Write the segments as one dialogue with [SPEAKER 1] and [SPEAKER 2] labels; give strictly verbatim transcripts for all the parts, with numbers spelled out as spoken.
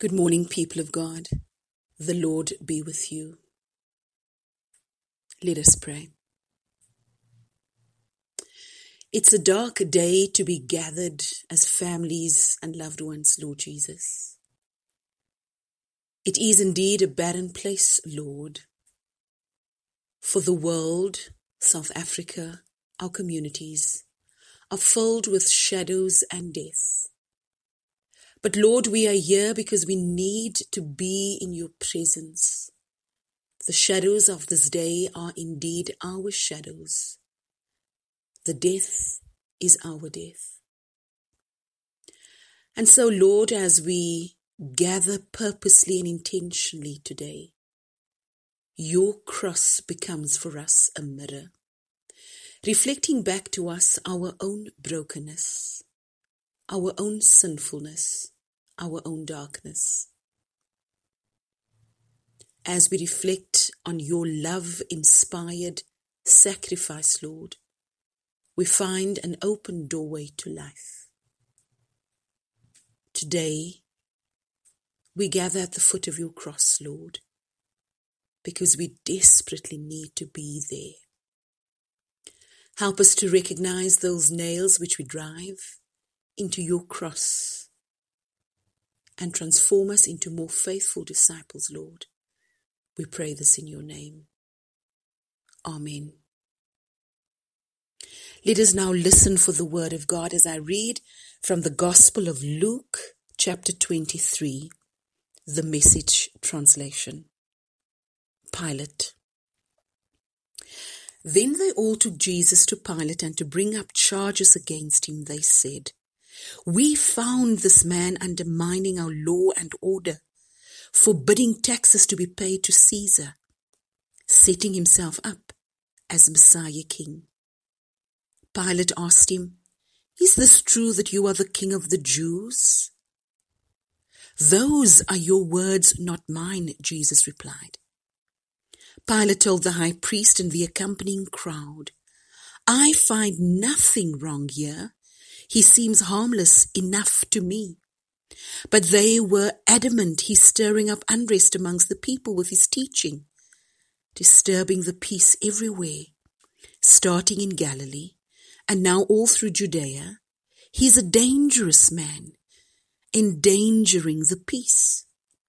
[SPEAKER 1] Good morning, people of God. The Lord be with you. Let us pray. It's a dark day to be gathered as families and loved ones, Lord Jesus. It is indeed a barren place, Lord, for the world, South Africa, our communities, are filled with shadows and death. But Lord, we are here because we need to be in your presence. The shadows of this day are indeed our shadows. The death is our death. And so, Lord, as we gather purposely and intentionally today, your cross becomes for us a mirror, reflecting back to us our own brokenness, our own sinfulness, our own darkness. As we reflect on your love-inspired sacrifice, Lord, we find an open doorway to life. Today, we gather at the foot of your cross, Lord, because we desperately need to be there. Help us to recognize those nails which we drive into your cross and transform us into more faithful disciples, Lord. We pray this in your name. Amen. Let us now listen for the word of God as I read from the Gospel of Luke, chapter twenty-three, the Message translation. Pilate. Then they all took Jesus to Pilate, and to bring up charges against him, they said, "We found this man undermining our law and order, forbidding taxes to be paid to Caesar, setting himself up as Messiah King." Pilate asked him, "Is this true that you are the King of the Jews?" "Those are your words, not mine," Jesus replied. Pilate told the high priest and the accompanying crowd, "I find nothing wrong here. He seems harmless enough to me." But they were adamant he's stirring up unrest amongst the people with his teaching, disturbing the peace everywhere, starting in Galilee, and now all through Judea. He's a dangerous man, endangering the peace.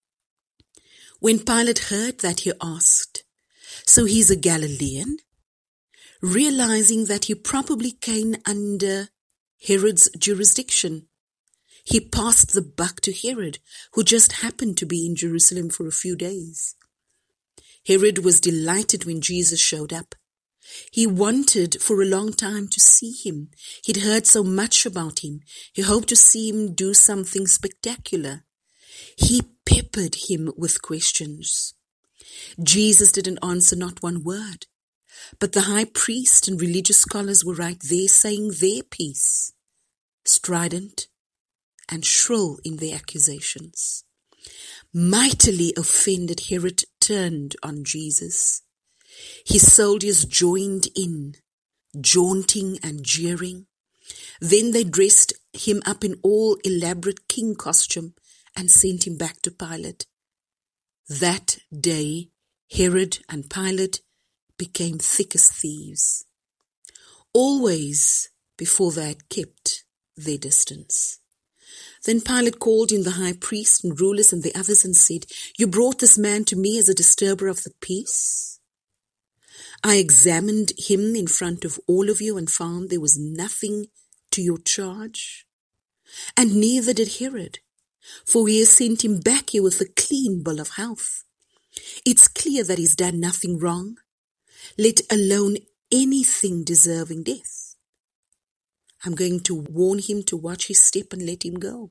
[SPEAKER 1] When Pilate heard that, he asked, "So he's a Galilean?" Realizing that he probably came under Herod's jurisdiction, he passed the buck to Herod, who just happened to be in Jerusalem for a few days. Herod was delighted when Jesus showed up. He wanted for a long time to see him. He'd heard so much about him. He hoped to see him do something spectacular. He peppered him with questions. Jesus didn't answer not one word. But the high priest and religious scholars were right there saying their piece, strident and shrill in their accusations. Mightily offended, Herod turned on Jesus. His soldiers joined in, jaunting and jeering. Then they dressed him up in all elaborate king costume and sent him back to Pilate. That day, Herod and Pilate became thick as thieves, always before they had kept their distance. Then Pilate called in the high priest and rulers and the others and said, "You brought this man to me as a disturber of the peace. I examined him in front of all of you and found there was nothing to your charge. And neither did Herod, for he has sent him back here with a clean bill of health. It's clear that he's done nothing wrong, let alone anything deserving death. I'm going to warn him to watch his step and let him go."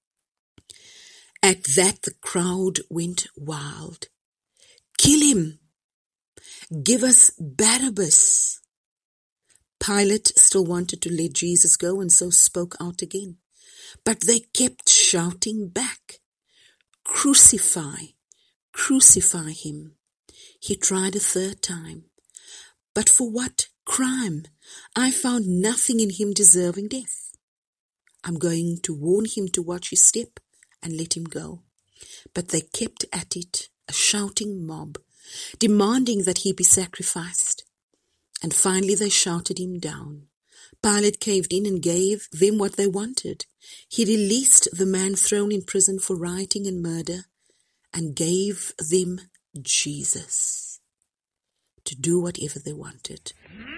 [SPEAKER 1] At that, the crowd went wild. "Kill him! Give us Barabbas!" Pilate still wanted to let Jesus go and so spoke out again. But they kept shouting back, "Crucify! Crucify him!" He tried a third time. "But for what crime? I found nothing in him deserving death. I'm going to warn him to watch his step and let him go." But they kept at it, a shouting mob, demanding that he be sacrificed. And finally they shouted him down. Pilate caved in and gave them what they wanted. He released the man thrown in prison for rioting and murder and gave them Jesus to do whatever they wanted.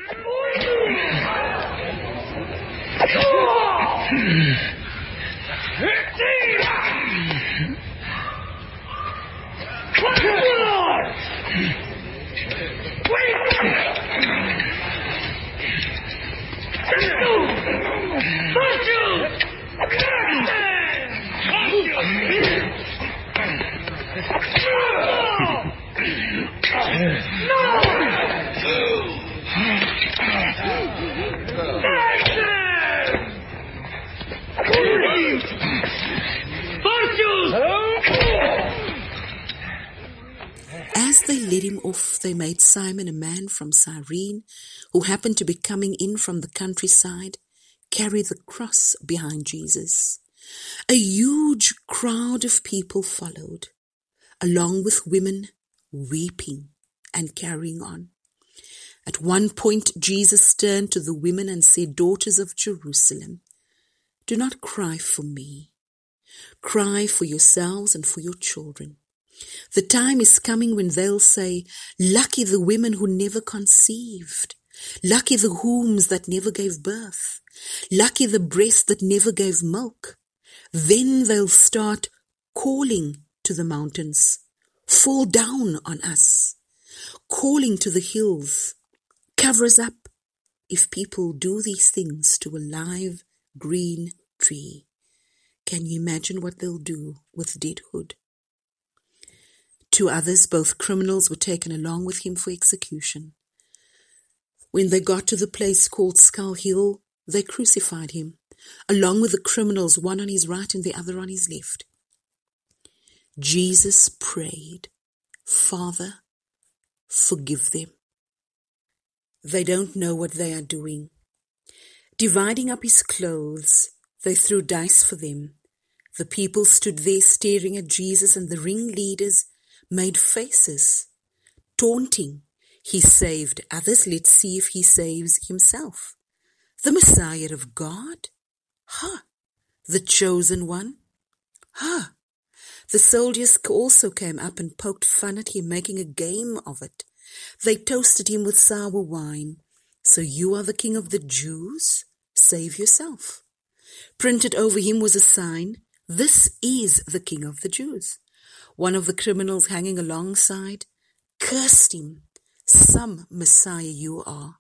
[SPEAKER 1] As they led him off, they made Simon, a man from Cyrene, who happened to be coming in from the countryside, carry the cross behind Jesus. A huge crowd of people followed, along with women weeping and carrying on. At one point, Jesus turned to the women and said, "Daughters of Jerusalem, do not cry for me. Cry for yourselves and for your children. The time is coming when they'll say, 'Lucky the women who never conceived. Lucky the wombs that never gave birth. Lucky the breast that never gave milk.' Then they'll start calling to the mountains, 'Fall down on us,' calling to the hills, 'Cover us up,' if people do these things to a live green tree. Can you imagine what they'll do with deadwood?" Two others, both criminals, were taken along with him for execution. When they got to the place called Skull Hill, they crucified him, along with the criminals, one on his right and the other on his left. Jesus prayed, "Father, forgive them. They don't know what they are doing." Dividing up his clothes, they threw dice for them. The people stood there staring at Jesus, and the ringleaders made faces, taunting, "He saved others, let's see if he saves himself. The Messiah of God? Ha! The chosen one? Ha!" The soldiers also came up and poked fun at him, making a game of it. They toasted him with sour wine. "So you are the King of the Jews? Save yourself." Printed over him was a sign, "This is the King of the Jews." One of the criminals hanging alongside cursed him, "Some Messiah you are.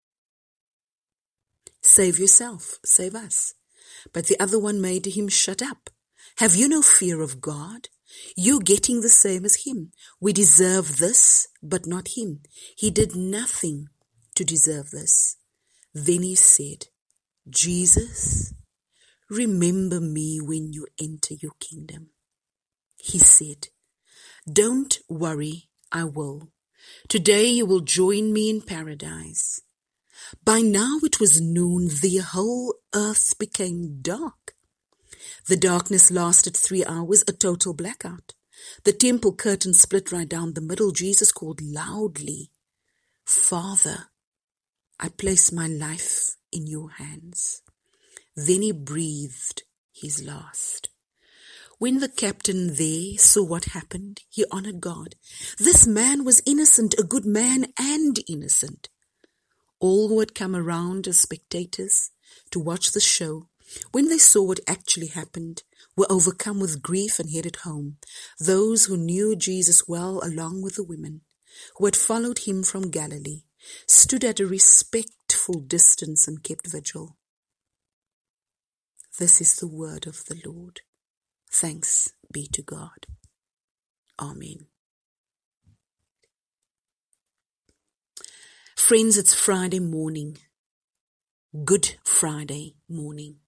[SPEAKER 1] Save yourself, save us." But the other one made him shut up. "Have you no fear of God? You getting the same as him. We deserve this, but not him. He did nothing to deserve this." Then he said, "Jesus, remember me when you enter your kingdom." He said, "Don't worry, I will. Today you will join me in paradise." By now it was noon, the whole earth became dark. The darkness lasted three hours, a total blackout. The temple curtain split right down the middle. Jesus called loudly, "Father, I place my life in your hands." Then he breathed his last. When the captain there saw what happened, he honored God. This man was innocent, a good man and innocent. All who had come around as spectators to watch the show, when they saw what actually happened, were overcome with grief and headed home. Those who knew Jesus well, along with the women who had followed him from Galilee, stood at a respectful distance and kept vigil. This is the word of the Lord. Thanks be to God. Amen. Friends, it's Friday morning. Good Friday morning.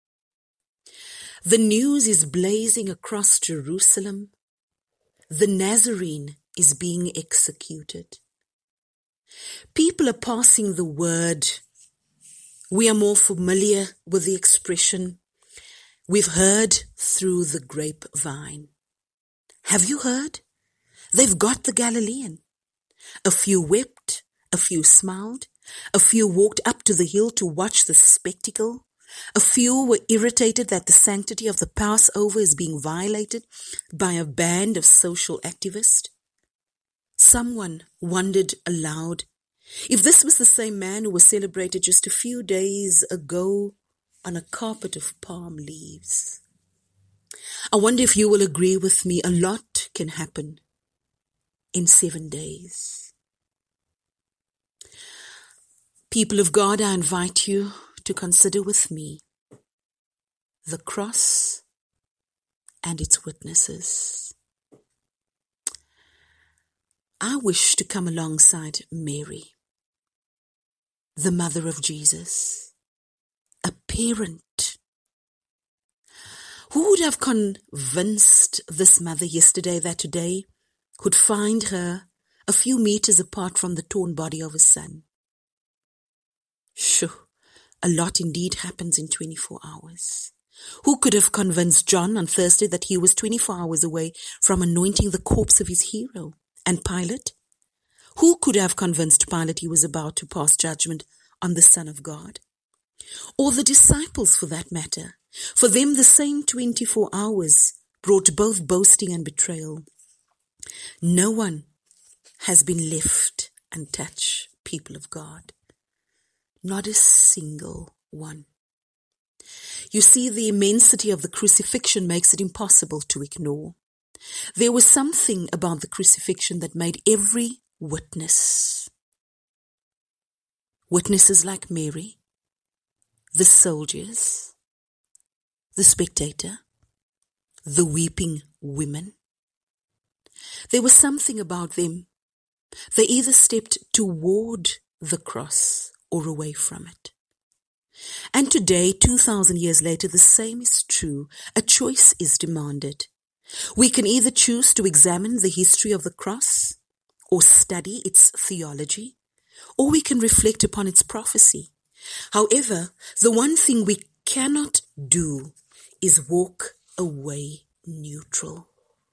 [SPEAKER 1] The news is blazing across Jerusalem. The Nazarene is being executed. People are passing the word. We are more familiar with the expression, "We've heard through the grapevine." Have you heard? They've got the Galilean. A few wept, a few smiled, a few walked up to the hill to watch the spectacle. A few were irritated that the sanctity of the Passover is being violated by a band of social activists. Someone wondered aloud if this was the same man who was celebrated just a few days ago on a carpet of palm leaves. I wonder if you will agree with me, a lot can happen in seven days. People of God, I invite you to consider with me the cross and its witnesses. I wish to come alongside Mary, the mother of Jesus, a parent. Who would have convinced this mother yesterday that today could find her a few meters apart from the torn body of his son? Shoo, a lot indeed happens in twenty-four hours. Who could have convinced John on Thursday that he was twenty-four hours away from anointing the corpse of his hero? And Pilate? Who could have convinced Pilate he was about to pass judgment on the Son of God? Or the disciples, for that matter. For them, the same twenty-four hours brought both boasting and betrayal. No one has been left untouched, people of God. Not a single one. You see, the immensity of the crucifixion makes it impossible to ignore. There was something about the crucifixion that made every witness. Witnesses like Mary, the soldiers, the spectator, the weeping women. There was something about them. They either stepped toward the cross or away from it. And today, two thousand years later, the same is true. A choice is demanded. We can either choose to examine the history of the cross or study its theology, or we can reflect upon its prophecy. However, the one thing we cannot do is walk away neutral.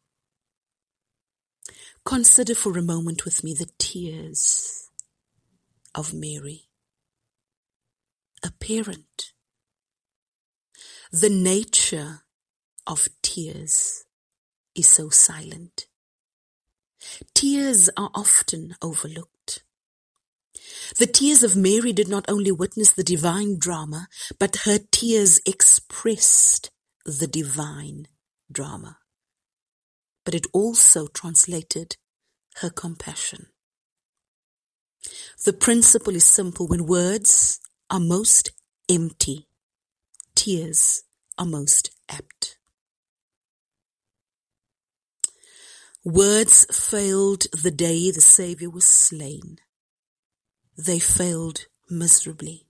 [SPEAKER 1] Consider for a moment with me the tears of Mary, a parent. The nature of tears is so silent. Tears are often overlooked. The tears of Mary did not only witness the divine drama, but her tears expressed the divine drama. But it also translated her compassion. The principle is simple. When words are most empty, tears are most apt. Words failed the day the Savior was slain. They failed miserably.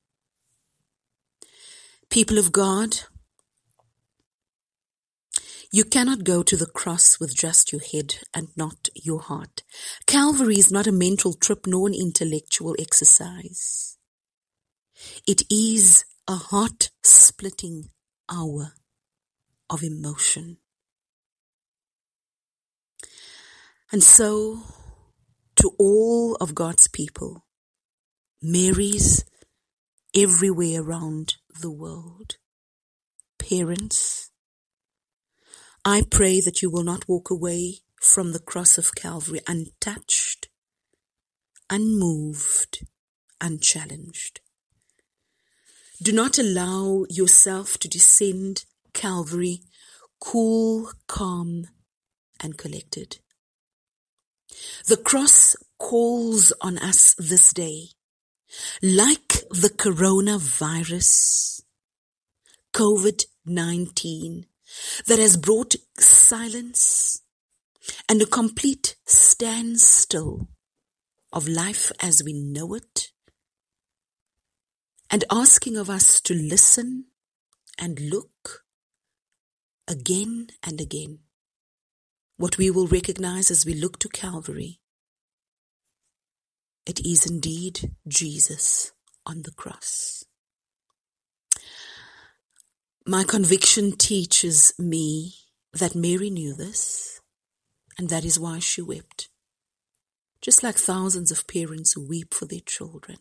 [SPEAKER 1] People of God, you cannot go to the cross with just your head and not your heart. Calvary is not a mental trip nor an intellectual exercise. It is a heart-splitting hour of emotion. And so, to all of God's people, Marys everywhere around the world, parents, I pray that you will not walk away from the cross of Calvary untouched, unmoved, unchallenged. Do not allow yourself to descend Calvary cool, calm, and collected. The cross calls on us this day, like the coronavirus, COVID nineteen, that has brought silence and a complete standstill of life as we know it, and asking of us to listen and look again and again. What we will recognize as we look to Calvary, it is indeed Jesus on the cross. My conviction teaches me that Mary knew this. and that is why she wept. Just like thousands of parents who weep for their children.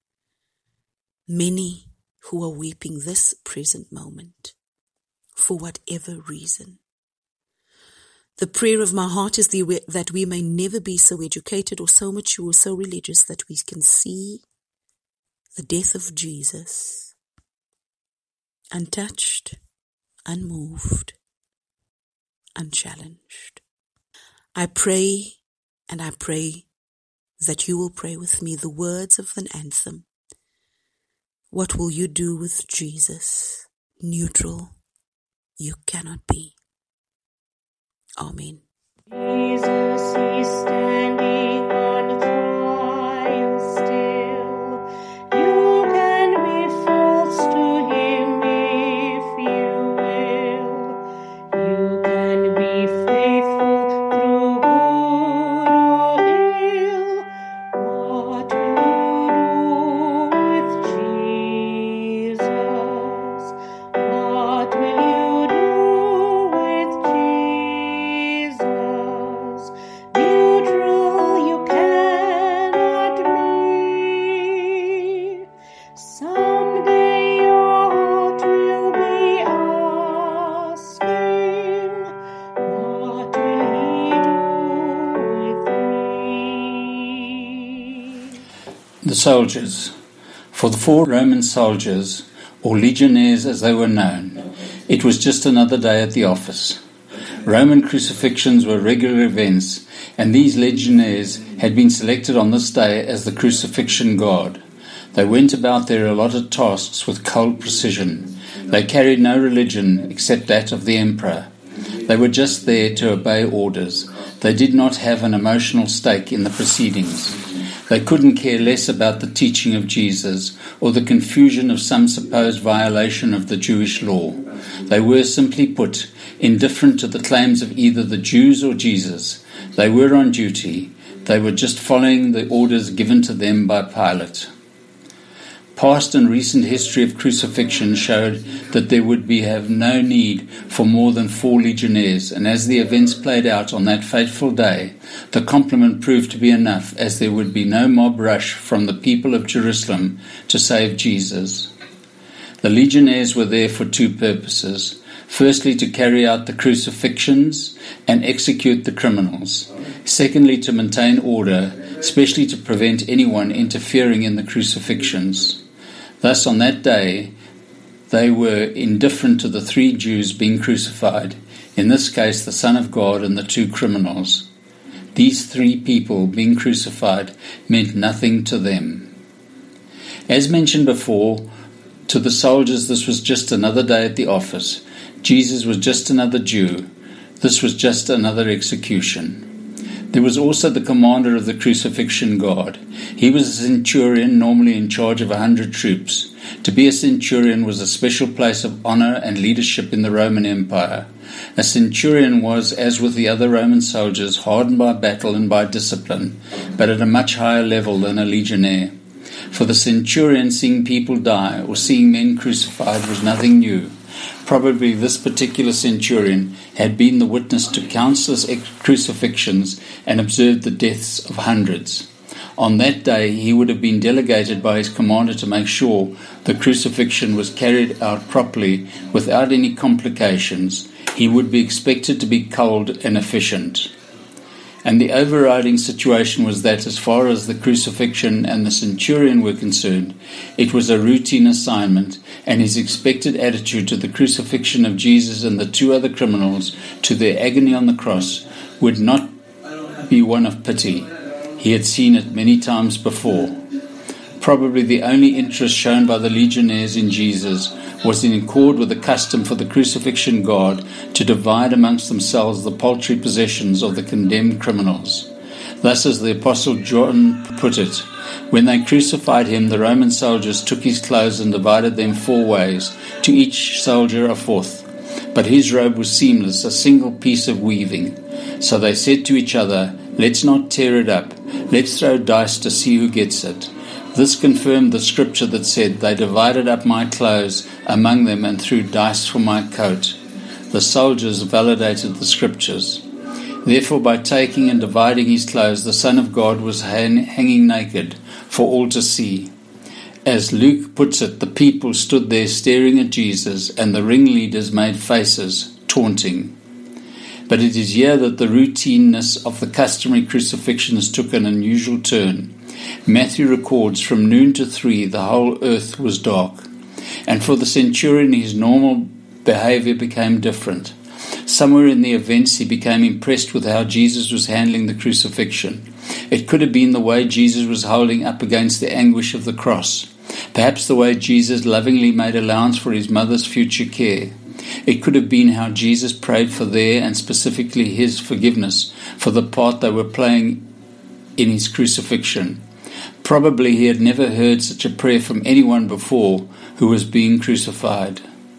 [SPEAKER 1] Many who are weeping this present moment, for whatever reason. The prayer of my heart is the, that we may never be so educated or so mature or so religious that we can see the death of Jesus untouched, unmoved, unchallenged. I pray and I pray that you will pray with me the words of an anthem. What will you do with Jesus? Neutral, you cannot be. Amen.
[SPEAKER 2] Jesus is standing on trial still. You can be false to him if you will. You can be faithful through good or ill. What will you do with Jesus? What will you do with Jesus? Neutral you cannot be. Someday your heart will be asking, what will he do with me?
[SPEAKER 3] The soldiers. For the four Roman soldiers, or legionnaires as they were known, it was just another day at the office. Roman crucifixions were regular events, and these legionnaires had been selected on this day as the crucifixion guard. They went about their allotted tasks with cold precision. They carried no religion except that of the emperor. They were just there to obey orders. They did not have an emotional stake in the proceedings. They couldn't care less about the teaching of Jesus or the confusion of some supposed violation of the Jewish law. They were, simply put, indifferent to the claims of either the Jews or Jesus. They were on duty. They were just following the orders given to them by Pilate. Past and recent history of crucifixion showed that there would be have no need for more than four legionnaires, and as the events played out on that fateful day, the complement proved to be enough, as there would be no mob rush from the people of Jerusalem to save Jesus. The legionnaires were there for two purposes. Firstly, to carry out the crucifixions and execute the criminals. Secondly, to maintain order, especially to prevent anyone interfering in the crucifixions. Thus, on that day, they were indifferent to the three Jews being crucified, in this case the Son of God and the two criminals. These three people being crucified meant nothing to them. As mentioned before, to the soldiers this was just another day at the office. Jesus was just another Jew. This was just another execution. There was also the commander of the crucifixion guard. He was a centurion, normally in charge of a hundred troops. To be a centurion was a special place of honor and leadership in the Roman Empire. A centurion was, as with the other Roman soldiers, hardened by battle and by discipline, but at a much higher level than a legionnaire. For the centurion, seeing people die or seeing men crucified was nothing new. Probably this particular centurion had been the witness to countless crucifixions and observed the deaths of hundreds. On that day, he would have been delegated by his commander to make sure the crucifixion was carried out properly without any complications. He would be expected to be cold and efficient. And the overriding situation was that as far as the crucifixion and the centurion were concerned, it was a routine assignment, and his expected attitude to the crucifixion of Jesus and the two other criminals, to their agony on the cross, would not be one of pity. He had seen it many times before. Probably the only interest shown by the legionnaires in Jesus was in accord with the custom for the crucifixion guard to divide amongst themselves the paltry possessions of the condemned criminals. Thus, as the Apostle John put it, when they crucified him, the Roman soldiers took his clothes and divided them four ways, to each soldier a fourth. But his robe was seamless, a single piece of weaving. So they said to each other, "Let's not tear it up. Let's throw dice to see who gets it." This confirmed the scripture that said, "They divided up my clothes among them and threw dice for my coat." The soldiers validated the scriptures. Therefore, by taking and dividing his clothes, the Son of God was hang- hanging naked for all to see. As Luke puts it, the people stood there staring at Jesus, and the ringleaders made faces, taunting. But it is here that the routineness of the customary crucifixions took an unusual turn. Matthew records, from noon to three, the whole earth was dark. And for the centurion, his normal behavior became different. Somewhere in the events, he became impressed with how Jesus was handling the crucifixion. It could have been the way Jesus was holding up against the anguish of the cross. Perhaps the way Jesus lovingly made allowance for his mother's future care. It could have been how Jesus prayed for their, and specifically his, forgiveness for the part they were playing in his crucifixion. Probably he had never heard such a prayer from anyone before who was being crucified.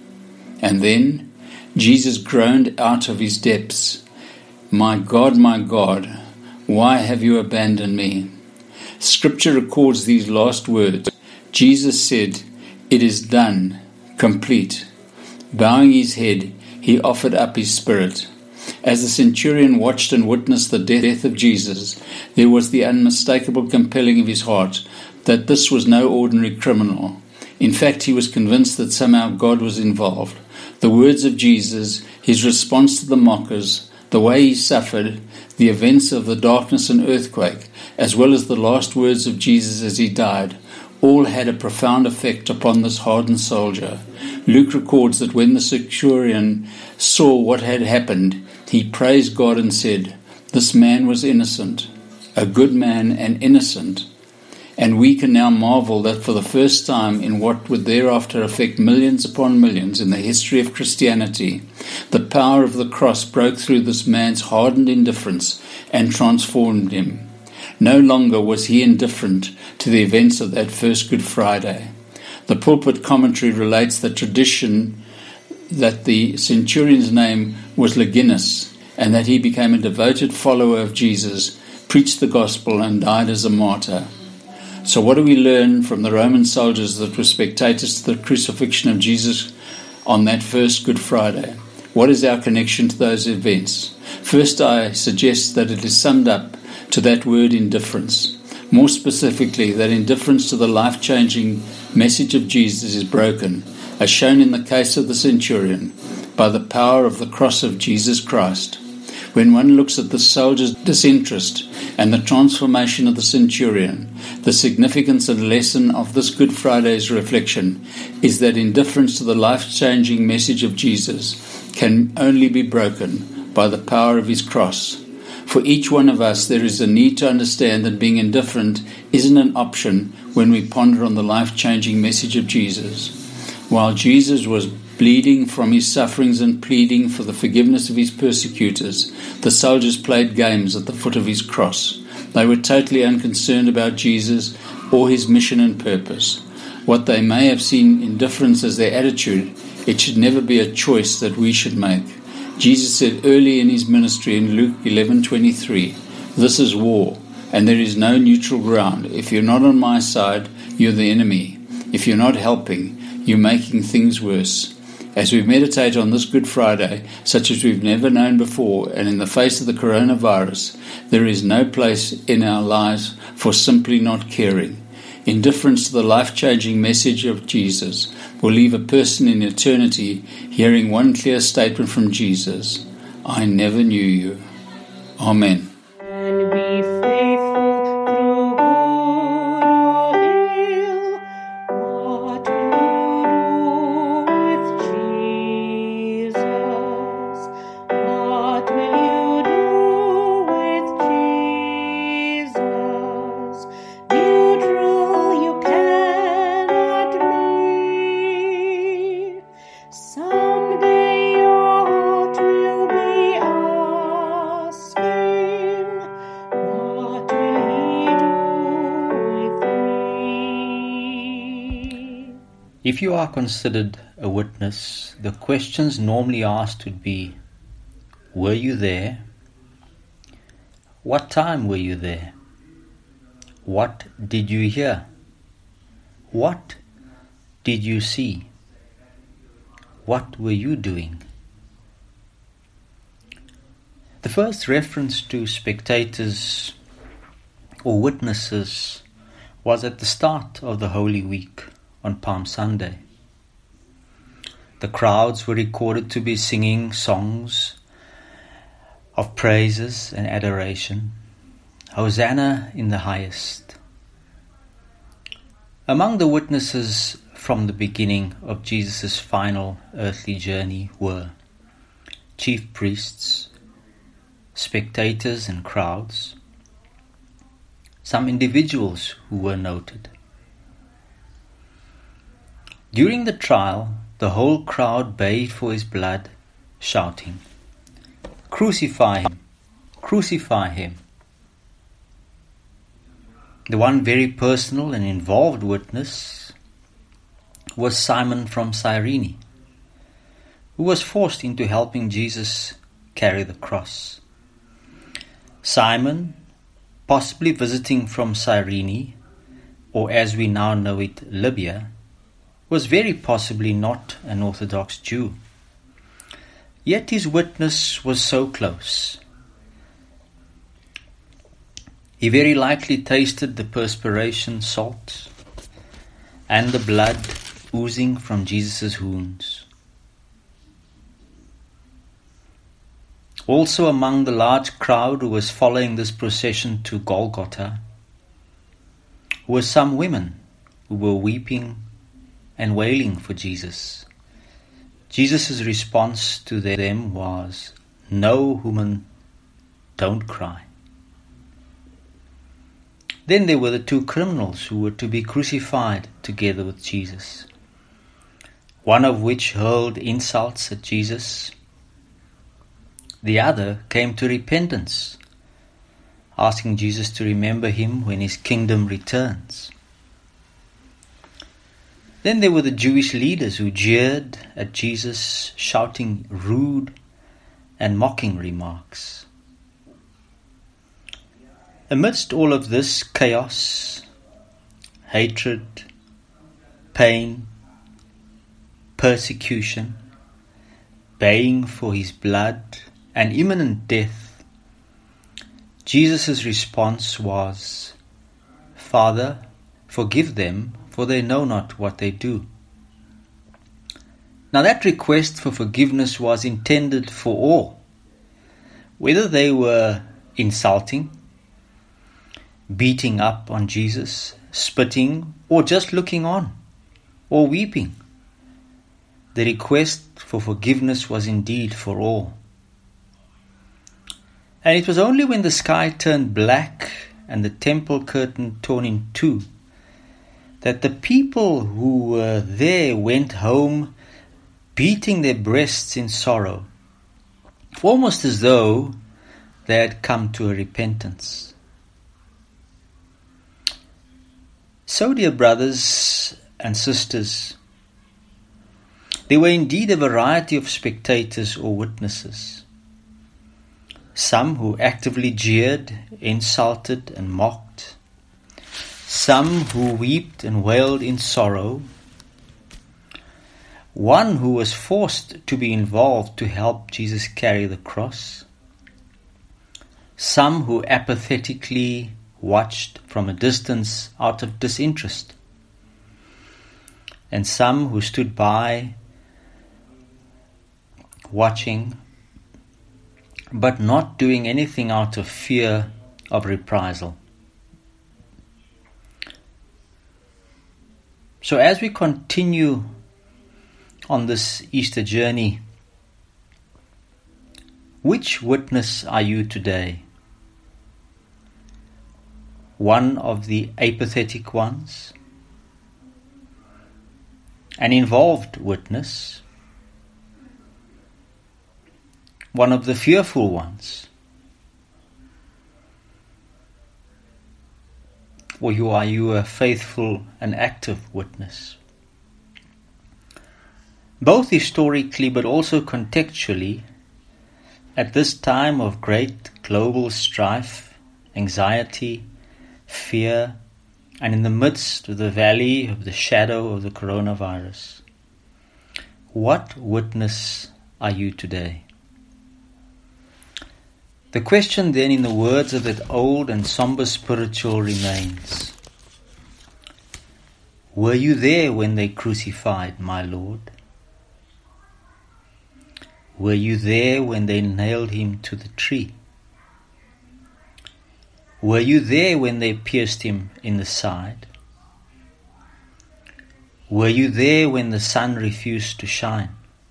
[SPEAKER 3] And then Jesus groaned out of his depths, "My God, my God, why have you abandoned me?" Scripture records these last words. Jesus said, "It is done, complete." Bowing his head, he offered up his spirit. As the centurion watched and witnessed the death of Jesus, there was the unmistakable compelling of his heart that this was no ordinary criminal. In fact, he was convinced that somehow God was involved. The words of Jesus, his response to the mockers, the way he suffered, the events of the darkness and earthquake, as well as the last words of Jesus as he died, all had a profound effect upon this hardened soldier. Luke records that when the centurion saw what had happened, he praised God and said, "This man was innocent, a good man and innocent." And we can now marvel that for the first time in what would thereafter affect millions upon millions in the history of Christianity, the power of the cross broke through this man's hardened indifference and transformed him. No longer was he indifferent to the events of that first Good Friday. The pulpit commentary relates the tradition that the centurion's name was Longinus, and that he became a devoted follower of Jesus, preached the gospel, and died as a martyr. So what do we learn from the Roman soldiers that were spectators to the crucifixion of Jesus on that first Good Friday? What is our connection to those events? First, I suggest that it is summed up to that word indifference. More specifically, that indifference to the life-changing message of Jesus is broken, as shown in the case of the centurion, by the power of the cross of Jesus Christ. When one looks at the soldier's disinterest and the transformation of the centurion, the significance and lesson of this Good Friday's reflection is that indifference to the life-changing message of Jesus can only be broken by the power of his cross. For each one of us, there is a need to understand that being indifferent isn't an option when we ponder on the life-changing message of Jesus. While Jesus was bleeding from his sufferings and pleading for the forgiveness of his persecutors, the soldiers played games at the foot of his cross. They were totally unconcerned about Jesus or his mission and purpose. What they may have seen indifference as their attitude, it should never be a choice that we should make. Jesus said early in his ministry in Luke eleven twenty-three, "This is war, and there is no neutral ground. If you're not on my side, you're the enemy. If you're not helping, you're making things worse." As we meditate on this Good Friday, such as we've never known before, and in the face of the coronavirus, there is no place in our lives for simply not caring. Indifference to the life-changing message of Jesus will leave a person in eternity hearing one clear statement from Jesus: "I never knew you." Amen.
[SPEAKER 2] And be faithful through good or ill. What will you do with Jesus? What will you do with Jesus? Neutral you cannot be. Someday your heart will be asking, what will he do with me?
[SPEAKER 4] If you are considered a witness, the questions normally asked would be, were you there? What time were you there? What did you hear? What did you see? What were you doing? The first reference to spectators or witnesses was at the start of the Holy Week on Palm Sunday. The crowds were recorded to be singing songs of praises and adoration. Hosanna in the highest. Among the witnesses from the beginning of Jesus' final earthly journey were chief priests, spectators and crowds, some individuals who were noted. During the trial, the whole crowd bayed for his blood, shouting, "Crucify him! Crucify him!" The one very personal and involved witness was Simon from Cyrene, who was forced into helping Jesus carry the cross. Simon, possibly visiting from Cyrene, or as we now know it, Libya, was very possibly not an Orthodox Jew. Yet his witness was so close. He very likely tasted the perspiration salt and the blood oozing from Jesus' wounds. Also among the large crowd who was following this procession to Golgotha were some women who were weeping and wailing for Jesus. Jesus' response to them was, "No, woman, don't cry." Then there were the two criminals who were to be crucified together with Jesus, one of which hurled insults at Jesus. The other came to repentance, asking Jesus to remember him when his kingdom returns. Then there were the Jewish leaders who jeered at Jesus, shouting rude and mocking remarks. Amidst all of this chaos, hatred, pain, persecution, baying for his blood, and imminent death, Jesus' response was, "Father, forgive them, for they know not what they do." Now that request for forgiveness was intended for all, whether they were insulting, beating up on Jesus, spitting, or just looking on, or weeping. The request for forgiveness was indeed for all. And it was only when the sky turned black and the temple curtain torn in two that the people who were there went home beating their breasts in sorrow, almost as though they had come to a repentance. So, dear brothers and sisters, there were indeed a variety of spectators or witnesses. Some who actively jeered, insulted and mocked. Some who wept and wailed in sorrow. One who was forced to be involved to help Jesus carry the cross. Some who apathetically watched from a distance out of disinterest. And some who stood by watching, but not doing anything out of fear of reprisal. So as we continue on this Easter journey, which witness are you today? One of the apathetic ones? An involved witness? One of the fearful ones? Or you are you a faithful and active witness? Both historically but also contextually, at this time of great global strife, anxiety, fear, and in the midst of the valley of the shadow of the coronavirus, what witness are you today? The question then, in the words of that old and somber spiritual, remains: were you there when they crucified my Lord? Were you there when they nailed him to the tree? Were you there when they pierced him in the side? Were you there when the sun refused to shine?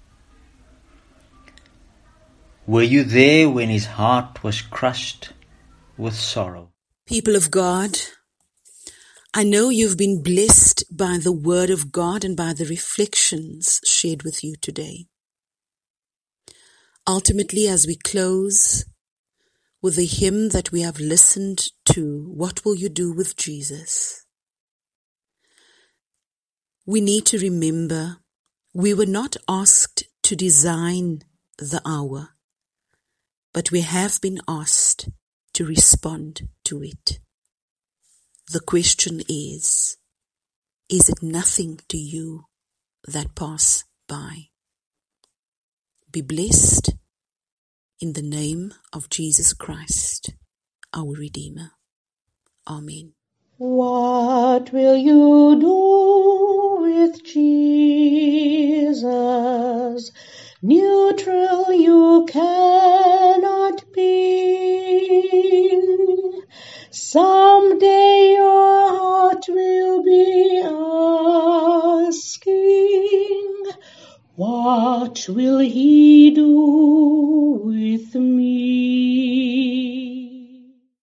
[SPEAKER 4] Were you there when his heart was crushed with sorrow?
[SPEAKER 1] People of God, I know you've been blessed by the Word of God and by the reflections shared with you today. Ultimately, as we close with the hymn that we have listened to, What Will You Do with Jesus? We need to remember we were not asked to design the hour, but we have been asked to respond to it. The question is, is it nothing to you that pass by? Be blessed in the name of Jesus Christ, our Redeemer. Amen.
[SPEAKER 2] What will you do with Jesus? Neutral you cannot be. Someday your heart will be asking, what will he do with me?